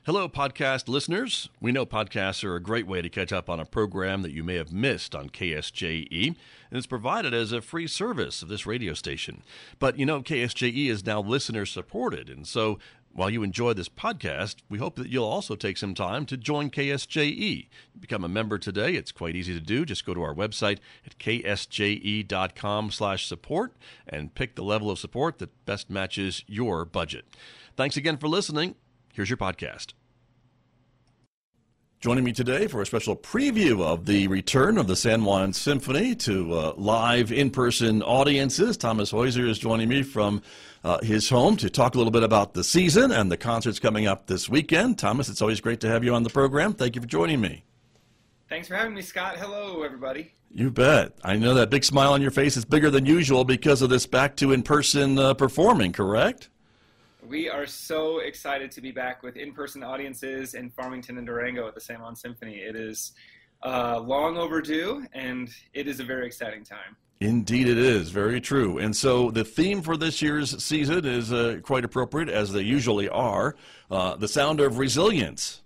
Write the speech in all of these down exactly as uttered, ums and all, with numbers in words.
Hello, podcast listeners. We know podcasts are a great way to catch up on a program that you may have missed on K S J E, and it's provided as a free service of this radio station. But you know, K S J E is now listener-supported, and so while you enjoy this podcast, we hope that you'll also take some time to join K S J E. Become a member today. It's quite easy to do. Just go to our website at k s j e dot com slash support and pick the level of support that best matches your budget. Thanks again for listening. Here's your podcast. Joining me today for a special preview of the return of the San Juan Symphony to uh, live in-person audiences, Thomas Heuser is joining me from uh, his home to talk a little bit about the season and the concerts coming up this weekend. Thomas, it's always great to have you on the program. Thank you for joining me. Thanks for having me, Scott. Hello, everybody. You bet. I know that big smile on your face is bigger than usual because of this back to in-person uh, performing, correct? We are so excited to be back with in-person audiences in Farmington and Durango at the San Juan Symphony. It is uh, long overdue, and it is a very exciting time. Indeed it is. Very true. And so the theme for this year's season is uh, quite appropriate, as they usually are, uh, the sound of resilience.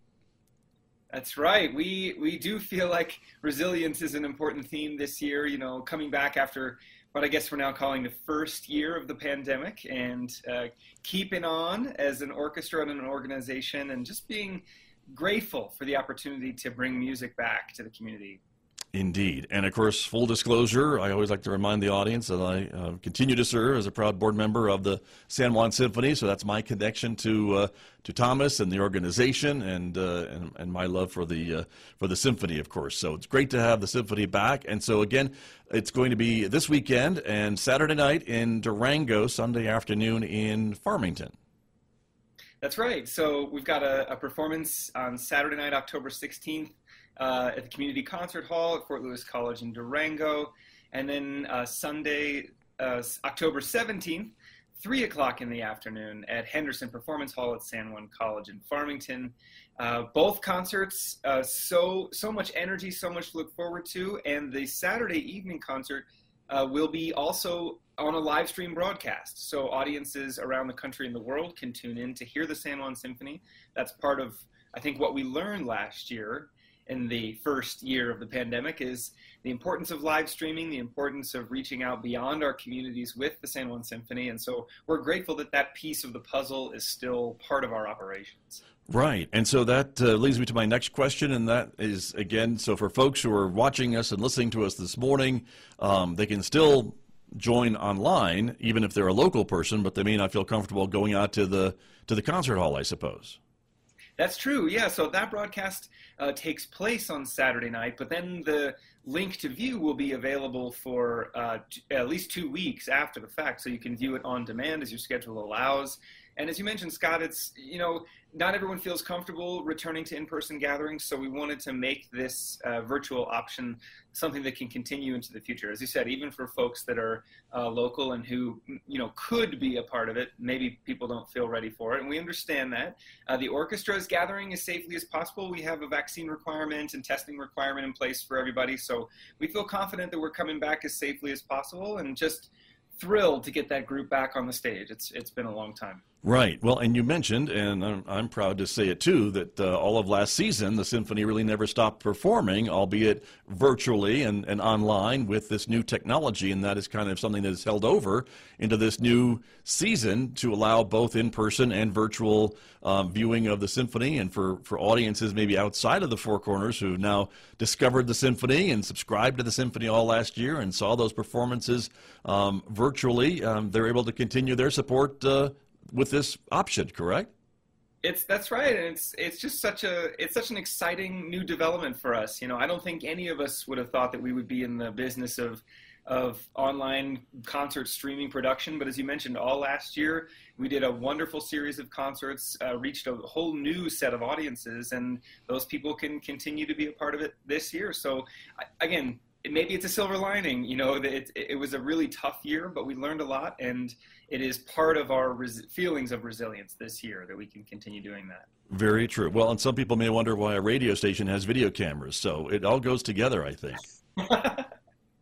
That's right. We, we do feel like resilience is an important theme this year, you know, coming back after what I guess we're now calling the first year of the pandemic, and uh, keeping on as an orchestra and an organization, and just being grateful for the opportunity to bring music back to the community. Indeed. And of course, full disclosure, I always like to remind the audience that I uh, continue to serve as a proud board member of the San Juan Symphony, so that's my connection to uh, to Thomas and the organization, and uh, and, and my love for the uh, for the symphony, of course. So it's great to have the symphony back. And so again, it's going to be this weekend and Saturday night in Durango, Sunday afternoon in Farmington. That's right. So we've got a, a performance on Saturday night, October sixteenth, uh, at the Community Concert Hall at Fort Lewis College in Durango. And then uh, Sunday, uh, October seventeenth, three o'clock in the afternoon at Henderson Performance Hall at San Juan College in Farmington. Uh, both concerts, uh, so so much energy, so much to look forward to. And the Saturday evening concert uh, will be also on a live stream broadcast. So audiences around the country and the world can tune in to hear the San Juan Symphony. That's part of, I think, what we learned last year in the first year of the pandemic, is the importance of live streaming, the importance of reaching out beyond our communities with the San Juan Symphony. And so we're grateful that that piece of the puzzle is still part of our operations. Right. And so that uh, leads me to my next question, and that is, again, so for folks who are watching us and listening to us this morning, um, they can still join online, even if they're a local person, but they may not feel comfortable going out to the to the concert hall, I suppose. That's true, yeah. So that broadcast uh, takes place on Saturday night, but then the link to view will be available for uh, t- at least two weeks after the fact, so you can view it on demand as your schedule allows. And as you mentioned, Scott, it's, you know, not everyone feels comfortable returning to in-person gatherings, so we wanted to make this uh, virtual option something that can continue into the future. As you said, even for folks that are uh, local and who, you know, could be a part of it, maybe people don't feel ready for it, and we understand that. Uh, the orchestra is gathering as safely as possible. We have a vaccine requirement and testing requirement in place for everybody, so we feel confident that we're coming back as safely as possible, and just thrilled to get that group back on the stage. It's It's been a long time. Right. Well, and you mentioned, and I'm, I'm proud to say it too, that uh, all of last season, the symphony really never stopped performing, albeit virtually and, and online with this new technology, and that is kind of something that is held over into this new season to allow both in-person and virtual um, viewing of the symphony, and for, for audiences maybe outside of the Four Corners who now discovered the symphony and subscribed to the symphony all last year and saw those performances um, virtually. Um, they're able to continue their support uh, with this option, correct? It's that's right, and it's it's just such a it's such an exciting new development for us. You know, I don't think any of us would have thought that we would be in the business of of online concert streaming production. But as you mentioned, all last year we did a wonderful series of concerts, uh, reached a whole new set of audiences, and those people can continue to be a part of it this year. So again, maybe it's a silver lining, you know, that it, it was a really tough year, but we learned a lot, and it is part of our res- feelings of resilience this year that we can continue doing that. Very true. Well, and some people may wonder why a radio station has video cameras, so it all goes together, I think.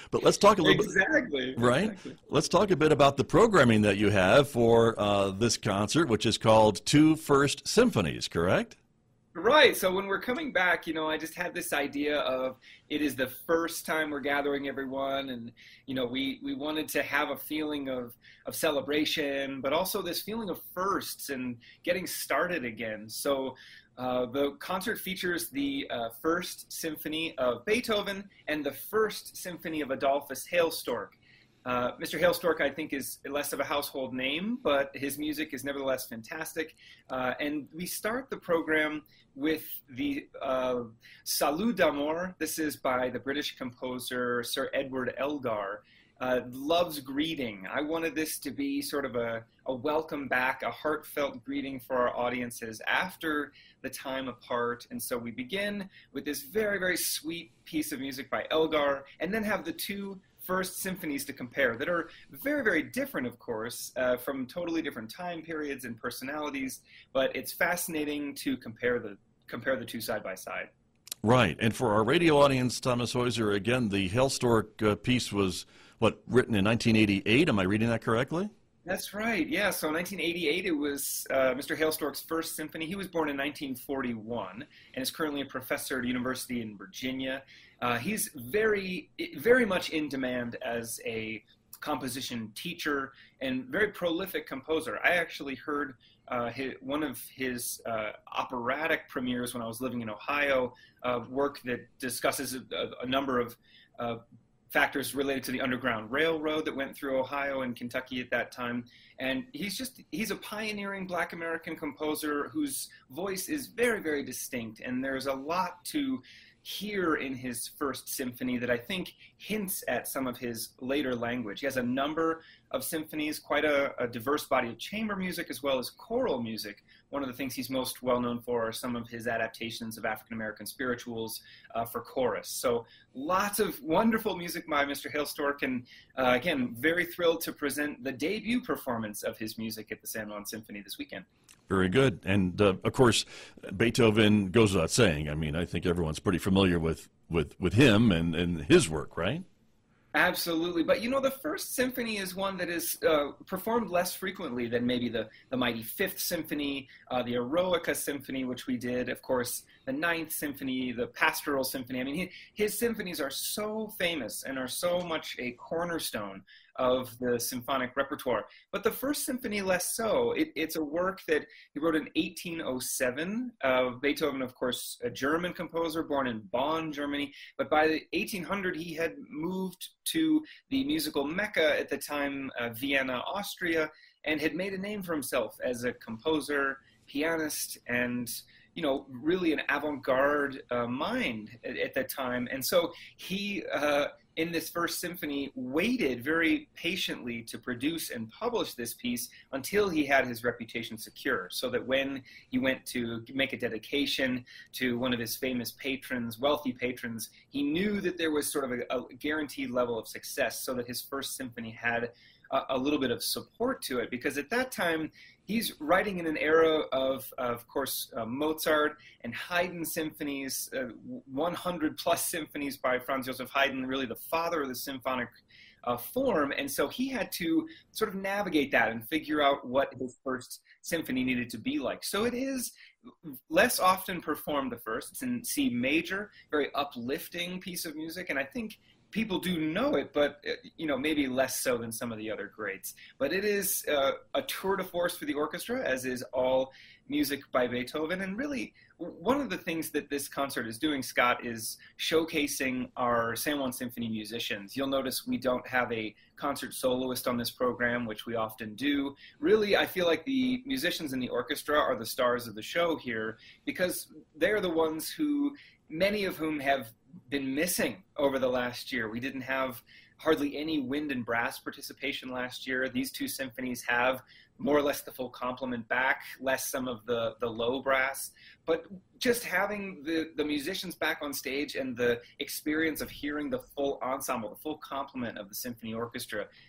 But let's talk a little exactly, bit, right? Exactly. Let's talk a bit about the programming that you have for uh, this concert, which is called Two First Symphonies, correct? Right. So when we're coming back, you know, I just had this idea of it is the first time we're gathering everyone, and you know, we we wanted to have a feeling of of celebration, but also this feeling of firsts and getting started again. So uh, the concert features the uh, First Symphony of Beethoven and the First Symphony of Adolphus Hailstork. Uh, Mister Hailstork, I think, is less of a household name, but his music is nevertheless fantastic. Uh, and we start the program with the uh, Salut d'Amour. This is by the British composer Sir Edward Elgar. Uh, Love's Greeting. I wanted this to be sort of a, a welcome back, a heartfelt greeting for our audiences after the time apart. And so we begin with this very, very sweet piece of music by Elgar, and then have the two first symphonies to compare that are very, very different, of course, uh, from totally different time periods and personalities, but it's fascinating to compare the compare the two side by side. Right. And for our radio audience, Thomas Heuser, again, the Hailstork uh, piece was, what, written in nineteen eighty-eight? Am I reading that correctly? That's right, yeah. So nineteen eighty-eight, it was uh, Mister Hailstork's first symphony. He was born in nineteen forty-one and is currently a professor at a university in Virginia. Uh, he's very, very much in demand as a composition teacher and very prolific composer. I actually heard uh, his, one of his uh, operatic premieres when I was living in Ohio, uh, work that discusses a, a number of uh, factors related to the Underground Railroad that went through Ohio and Kentucky at that time. And he's just, he's a pioneering Black American composer whose voice is very, very distinct. And there's a lot to hear in his first symphony that I think hints at some of his later language. He has a number of symphonies, quite a, a diverse body of chamber music as well as choral music. One of the things he's most well known for are some of his adaptations of African American spirituals uh, for chorus. So lots of wonderful music by Mister Hailstork, and uh, again, very thrilled to present the debut performance of his music at the San Juan Symphony this weekend. Very good. And, uh, of course, Beethoven goes without saying. I mean, I think everyone's pretty familiar with, with, with him and, and his work, right? Absolutely. But, you know, the First Symphony is one that is uh, performed less frequently than maybe the, the Mighty Fifth Symphony, uh, the Eroica Symphony, which we did, of course, the Ninth Symphony, the Pastoral Symphony. I mean, he, his symphonies are so famous and are so much a cornerstone of the symphonic repertoire. But the First Symphony, less so. It, it's a work that he wrote in eighteen oh seven. Uh, Beethoven, of course, a German composer born in Bonn, Germany. But by the eighteen hundred, he had moved to the musical Mecca at the time, uh, Vienna, Austria, and had made a name for himself as a composer, pianist, and you know, really an avant-garde uh, mind at, at that time. And so he, uh, in this First Symphony, waited very patiently to produce and publish this piece until he had his reputation secure, so that when he went to make a dedication to one of his famous patrons, wealthy patrons, he knew that there was sort of a, a guaranteed level of success, so that his First Symphony had a, a little bit of support to it. Because at that time, he's writing in an era of, of course, uh, Mozart and Haydn symphonies, uh, one hundred plus symphonies by Franz Joseph Haydn, really the father of the symphonic uh, form. And so he had to sort of navigate that and figure out what his first symphony needed to be like. So it is less often performed, the first. It's in C major, very uplifting piece of music. And I think people do know it, but you know, maybe less so than some of the other greats. But it is uh, a tour de force for the orchestra, as is all music by Beethoven. And really, one of the things that this concert is doing, Scott, is showcasing our San Juan Symphony musicians. You'll notice we don't have a concert soloist on this program, which we often do. Really, I feel like the musicians in the orchestra are the stars of the show here, because they're the ones who, many of whom have been missing over the last year. We didn't have hardly any wind and brass participation last year. These two symphonies have more or less the full complement back, less some of the, the low brass. But just having the, the musicians back on stage and the experience of hearing the full ensemble, the full complement of the symphony orchestra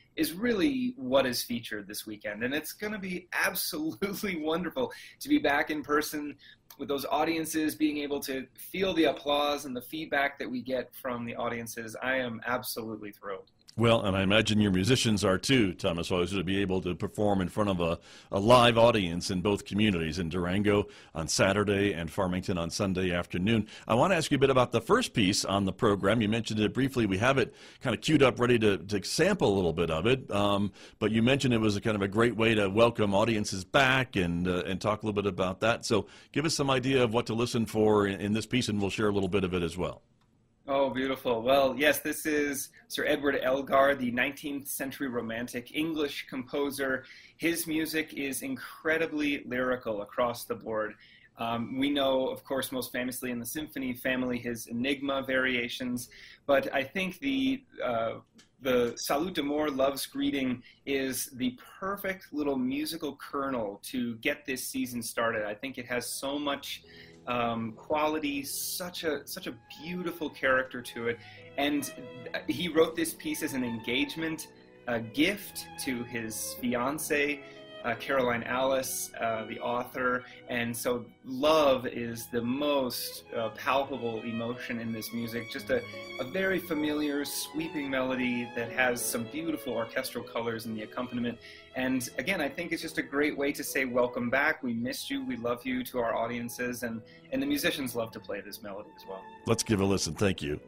is really what is featured this weekend. And it's going to be absolutely wonderful to be back in person with those audiences, being able to feel the applause and the feedback that we get from the audiences. I am absolutely thrilled. Well, and I imagine your musicians are too, Thomas Heuser, to be able to perform in front of a, a live audience in both communities, in Durango on Saturday and Farmington on Sunday afternoon. I want to ask you a bit about the first piece on the program. You mentioned it briefly. We have it kind of queued up, ready to, to sample a little bit of it. Um, but you mentioned it was a kind of a great way to welcome audiences back and uh, and talk a little bit about that. So give us some idea of what to listen for in, in this piece, and we'll share a little bit of it as well. Oh, beautiful. Well, yes, this is Sir Edward Elgar, the nineteenth century romantic English composer. His music is incredibly lyrical across the board. Um, we know, of course, most famously in the symphony family, his Enigma variations, but I think the uh, the Salut d'Amour, Love's Greeting, is the perfect little musical kernel to get this season started. I think it has so much Um, quality, such a such a beautiful character to it, and he wrote this piece as an engagement a gift to his fiancée, uh, Caroline Alice, uh, the author, and so love is the most uh, palpable emotion in this music. Just a, a very familiar, sweeping melody that has some beautiful orchestral colors in the accompaniment. And again, I think it's just a great way to say welcome back. We missed you, we love you to our audiences, and, and the musicians love to play this melody as well. Let's give a listen. Thank you.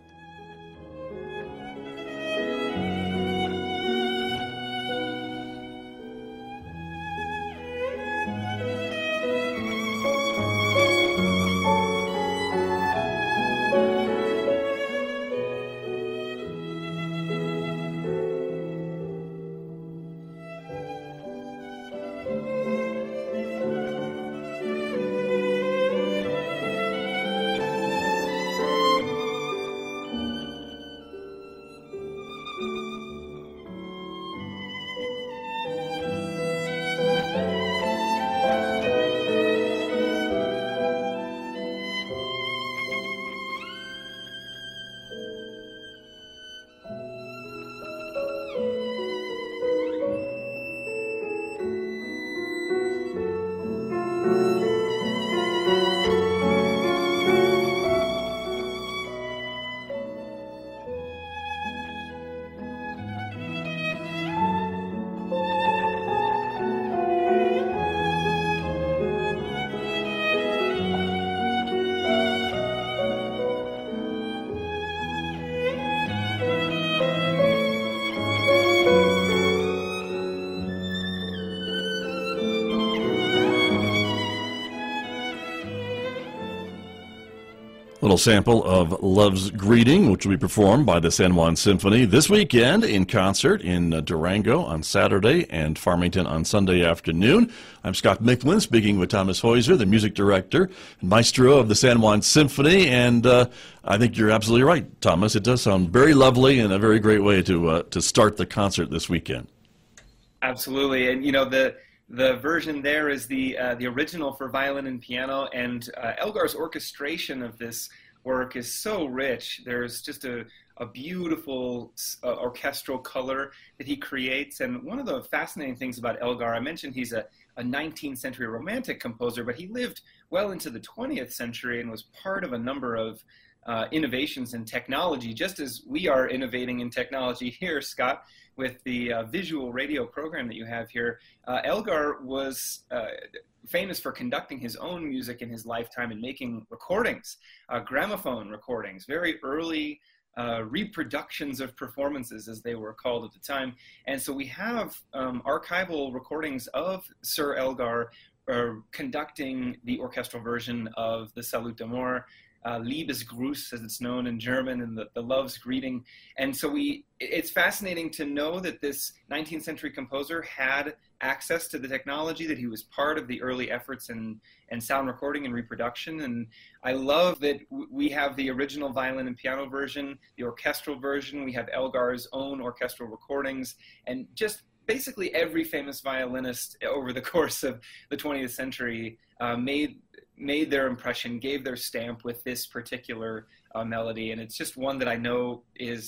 Little sample of Love's Greeting, which will be performed by the San Juan Symphony this weekend in concert in uh, Durango on Saturday and Farmington on Sunday afternoon. I'm Scott Micklin, speaking with Thomas Heuser, the music director and maestro of the San Juan Symphony, and uh, I think you're absolutely right, Thomas. It does sound very lovely and a very great way to uh, to start the concert this weekend. Absolutely, and you know the. The version there is the uh, the original for violin and piano, and uh, Elgar's orchestration of this work is so rich. There's just a, a beautiful uh, orchestral color that he creates, and one of the fascinating things about Elgar, I mentioned he's a, a nineteenth century romantic composer, but he lived well into the twentieth century and was part of a number of uh, innovations in technology, just as we are innovating in technology here, Scott, with the uh, visual radio program that you have here. Uh, Elgar was uh, famous for conducting his own music in his lifetime and making recordings, uh, gramophone recordings, very early uh, reproductions of performances, as they were called at the time. And so we have um, archival recordings of Sir Elgar uh, conducting the orchestral version of the Salut d'Amour, Uh, Liebesgruß, as it's known in German, and the, the Love's Greeting. And so we, it's fascinating to know that this nineteenth century composer had access to the technology, that he was part of the early efforts in, in sound recording and reproduction. And I love that w- we have the original violin and piano version, the orchestral version, we have Elgar's own orchestral recordings, and just basically every famous violinist over the course of the twentieth century uh, made made their impression, gave their stamp with this particular uh, melody, and it's just one that I know is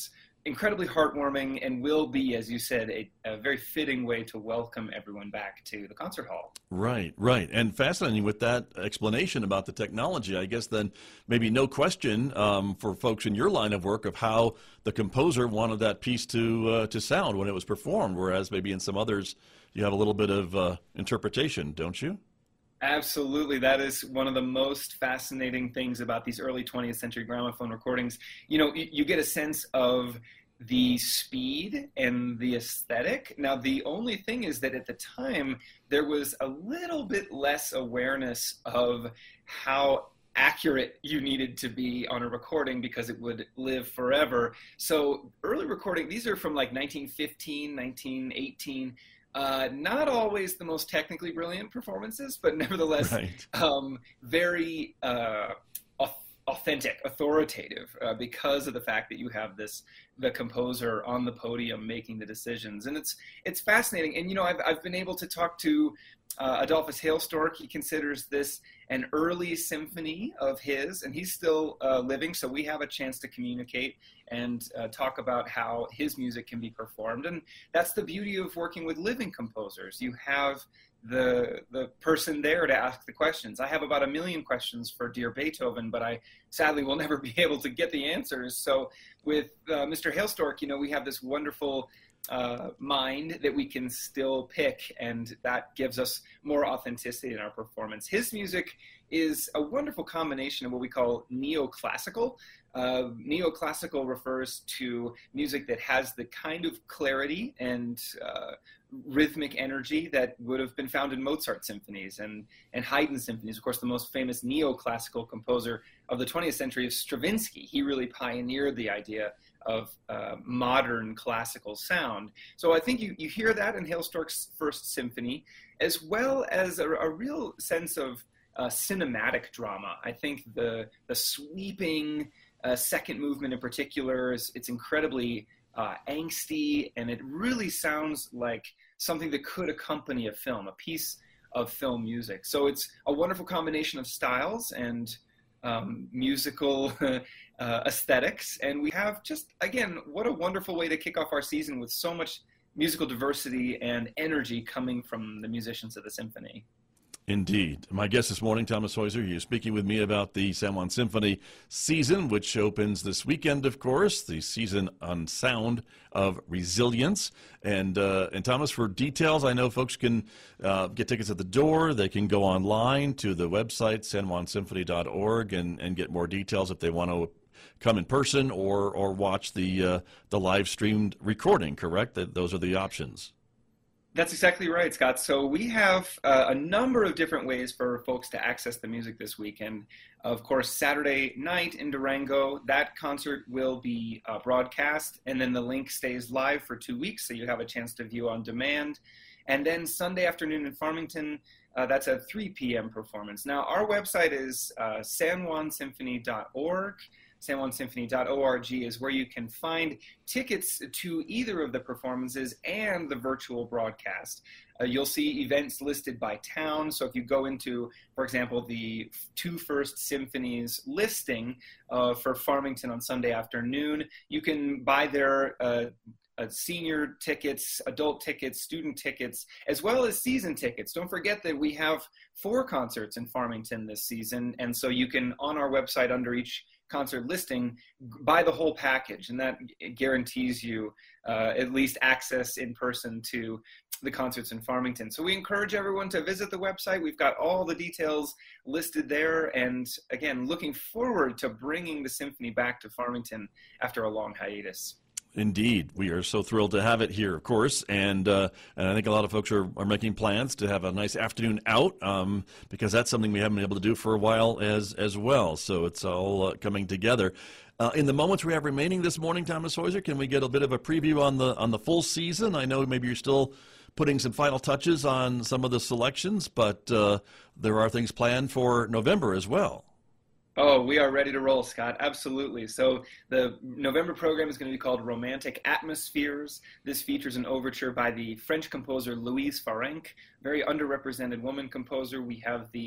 incredibly heartwarming and will be, as you said, a, a very fitting way to welcome everyone back to the concert hall. Right, right. And fascinating with that explanation about the technology. I guess then maybe no question um, for folks in your line of work of how the composer wanted that piece to uh, to sound when it was performed, whereas maybe in some others you have a little bit of uh, interpretation, don't you? Absolutely. That is one of the most fascinating things about these early twentieth century gramophone recordings. You know, you, you get a sense of the speed and the aesthetic. Now, the only thing is that at the time, there was a little bit less awareness of how accurate you needed to be on a recording because it would live forever. So early recording, these are from like nineteen fifteen, nineteen eighteen. Uh, not always the most technically brilliant performances, but nevertheless, right. um, very uh, authentic, authoritative, uh, because of the fact that you have this the composer on the podium making the decisions, and it's it's fascinating. And you know, I've I've been able to talk to uh, Adolphus Hailstork. He considers this an early symphony of his, and he's still uh, living, so we have a chance to communicate and uh, talk about how his music can be performed. And that's the beauty of working with living composers. You have the the person there to ask the questions. I have about a million questions for dear Beethoven, but I sadly will never be able to get the answers. So with uh, Mister Hailstork, you know, we have this wonderful uh, mind that we can still pick, and that gives us more authenticity in our performance. His music is a wonderful combination of what we call neoclassical. Uh, neoclassical refers to music that has the kind of clarity and uh, rhythmic energy that would have been found in Mozart symphonies and, and Haydn symphonies. Of course, the most famous neoclassical composer of the twentieth century is Stravinsky. He really pioneered the idea of uh, modern classical sound. So I think you, you hear that in Hailstork's First Symphony, as well as a, a real sense of uh, cinematic drama. I think the, the sweeping uh, second movement in particular, is it's incredibly uh, angsty, and it really sounds like something that could accompany a film, a piece of film music. So it's a wonderful combination of styles and um, musical uh, aesthetics. And we have just, again, what a wonderful way to kick off our season with so much musical diversity and energy coming from the musicians of the symphony. Indeed. My guest this morning, Thomas Heuser, you're speaking with me about the San Juan Symphony season, which opens this weekend, of course, the season on sound of resilience. And, uh, and Thomas, for details, I know folks can uh, get tickets at the door. They can go online to the website, san juan symphony dot org, and, and get more details if they want to come in person or, or watch the, uh, the live streamed recording, correct? That those are the options. That's exactly right, Scott. So we have uh, a number of different ways for folks to access the music this weekend. Of course, Saturday night in Durango, that concert will be uh, broadcast, and then the link stays live for two weeks, so you have a chance to view on demand. And then Sunday afternoon in Farmington, uh, that's a three p.m. performance. Now, our website is uh, san juan symphony dot org. san juan symphony dot org is where you can find tickets to either of the performances and the virtual broadcast. Uh, you'll see events listed by town. So if you go into, for example, the two First Symphonies listing uh, for Farmington on Sunday afternoon, you can buy their uh, Uh, senior tickets, adult tickets, student tickets, as well as season tickets. Don't forget that we have four concerts in Farmington this season, and so you can, on our website under each concert listing, buy the whole package, and that guarantees you uh, at least access in person to the concerts in Farmington. So we encourage everyone to visit the website. We've got all the details listed there, and again, looking forward to bringing the symphony back to Farmington after a long hiatus. Indeed. We are so thrilled to have it here, of course, and uh, and I think a lot of folks are, are making plans to have a nice afternoon out um, because that's something we haven't been able to do for a while as as well. So it's all uh, coming together. Uh, in the moments we have remaining this morning, Thomas Heuser, can we get a bit of a preview on the on the full season? I know maybe you're still putting some final touches on some of the selections, but uh, there are things planned for November as well. Oh, we are ready to roll, Scott. Absolutely. So the November program is going to be called Romantic Atmospheres. This features an overture by the French composer Louise Farenc, very underrepresented woman composer. We have the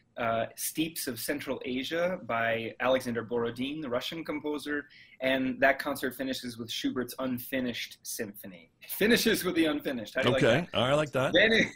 uh, Steeps of Central Asia by Alexander Borodin, the Russian composer, and that concert finishes with Schubert's Unfinished Symphony. It finishes with the unfinished. How do you okay, like that? I like that.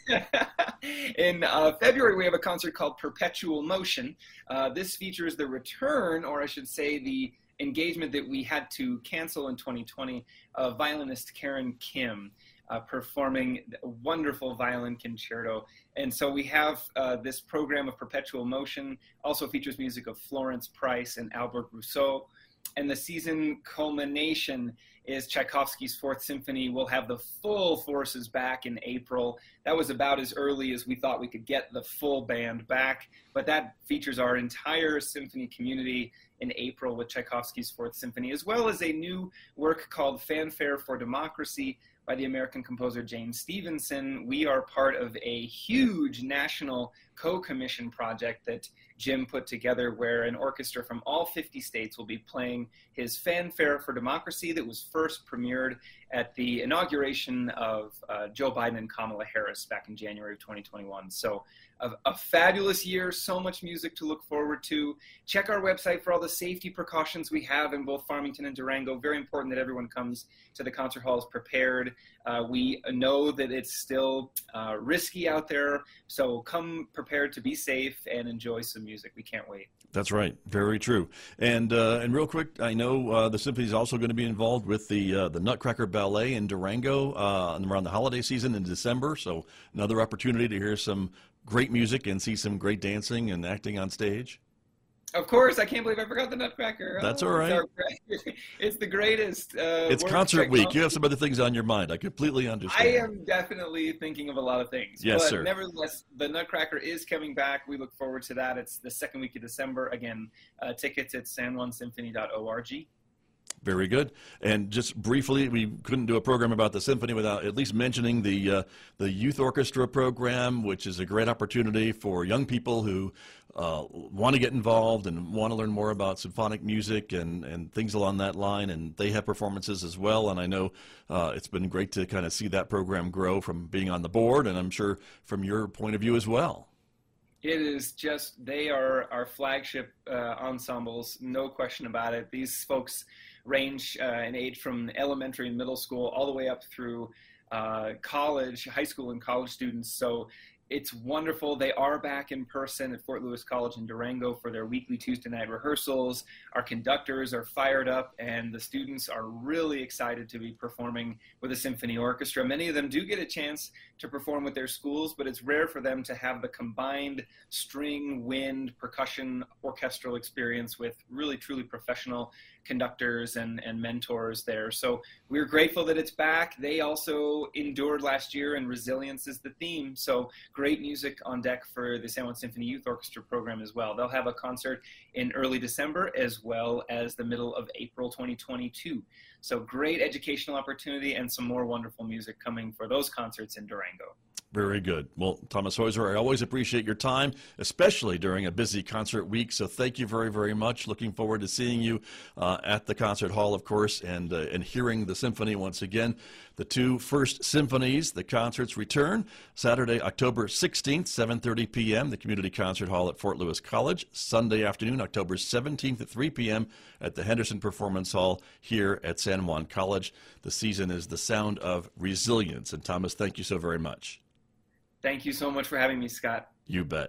Then in uh, February, we have a concert called Perpetual Motion. Uh, this features the return, or I should say the engagement that we had to cancel in twenty twenty, of violinist Karen Kim. Uh, performing a wonderful violin concerto. And so we have uh, this program of Perpetual Motion, also features music of Florence Price and Albert Rousseau. And the season culmination is Tchaikovsky's Fourth Symphony. We'll have the full forces back in April. That was about as early as we thought we could get the full band back, but that features our entire symphony community in April with Tchaikovsky's Fourth Symphony, as well as a new work called Fanfare for Democracy by the American composer James Stevenson. We are part of a huge national co-commission project that Jim put together, where an orchestra from all fifty states will be playing his Fanfare for Democracy that was first premiered at the inauguration of uh, Joe Biden and Kamala Harris back in January of twenty twenty-one. So a, a fabulous year, so much music to look forward to. Check our website for all the safety precautions we have in both Farmington and Durango. Very important that everyone comes to the concert halls prepared. Uh, we know that it's still uh, risky out there, so come prepared to be safe and enjoy some music. We can't wait. That's right. Very true. And uh, and real quick, I know uh, the symphony is also going to be involved with the uh, the Nutcracker Ballet in Durango uh, around the holiday season in December. So another opportunity to hear some great music and see some great dancing and acting on stage. Of course, I can't believe I forgot the Nutcracker. That's oh, all right. It's, our, it's the greatest. Uh, it's concert week. You have some other things on your mind. I completely understand. I am definitely thinking of a lot of things. Yes, but sir. Nevertheless, the Nutcracker is coming back. We look forward to that. It's the second week of December. Again, uh, tickets at san juan symphony dot org. Very good. And just briefly, we couldn't do a program about the symphony without at least mentioning the uh, the youth orchestra program, which is a great opportunity for young people who uh, want to get involved and want to learn more about symphonic music and, and things along that line. And they have performances as well. And I know uh, it's been great to kind of see that program grow from being on the board, and I'm sure from your point of view as well. It is just, they are our flagship uh, ensembles, no question about it. These folks range uh, in age from elementary and middle school all the way up through uh, college, high school and college students. So it's wonderful. They are back in person at Fort Lewis College in Durango for their weekly Tuesday night rehearsals. Our conductors are fired up, and the students are really excited to be performing with a symphony orchestra. Many of them do get a chance to perform with their schools, but it's rare for them to have the combined string, wind, percussion, orchestral experience with really, truly professional conductors and, and mentors there. So we're grateful that it's back. They also endured last year, and resilience is the theme. So great music on deck for the San Juan Symphony Youth Orchestra program as well. They'll have a concert in early December as well as the middle of April twenty twenty-two. So great educational opportunity and some more wonderful music coming for those concerts in Durango. Very good. Well, Thomas Heuser, I always appreciate your time, especially during a busy concert week. So thank you very, very much. Looking forward to seeing you uh, at the concert hall, of course, and uh, and hearing the symphony once again. The two first symphonies, the concerts return Saturday, October sixteenth, seven thirty p.m., the Community Concert Hall at Fort Lewis College. Sunday afternoon, October seventeenth at three p.m. at the Henderson Performance Hall here at San Juan College. The season is The Sound of Resilience. And Thomas, thank you so very much. Thank you so much for having me, Scott. You bet.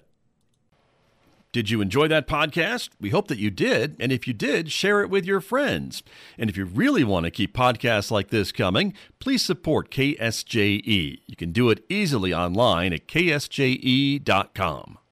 Did you enjoy that podcast? We hope that you did. And if you did, share it with your friends. And if you really want to keep podcasts like this coming, please support K S J E. You can do it easily online at k s j e dot com.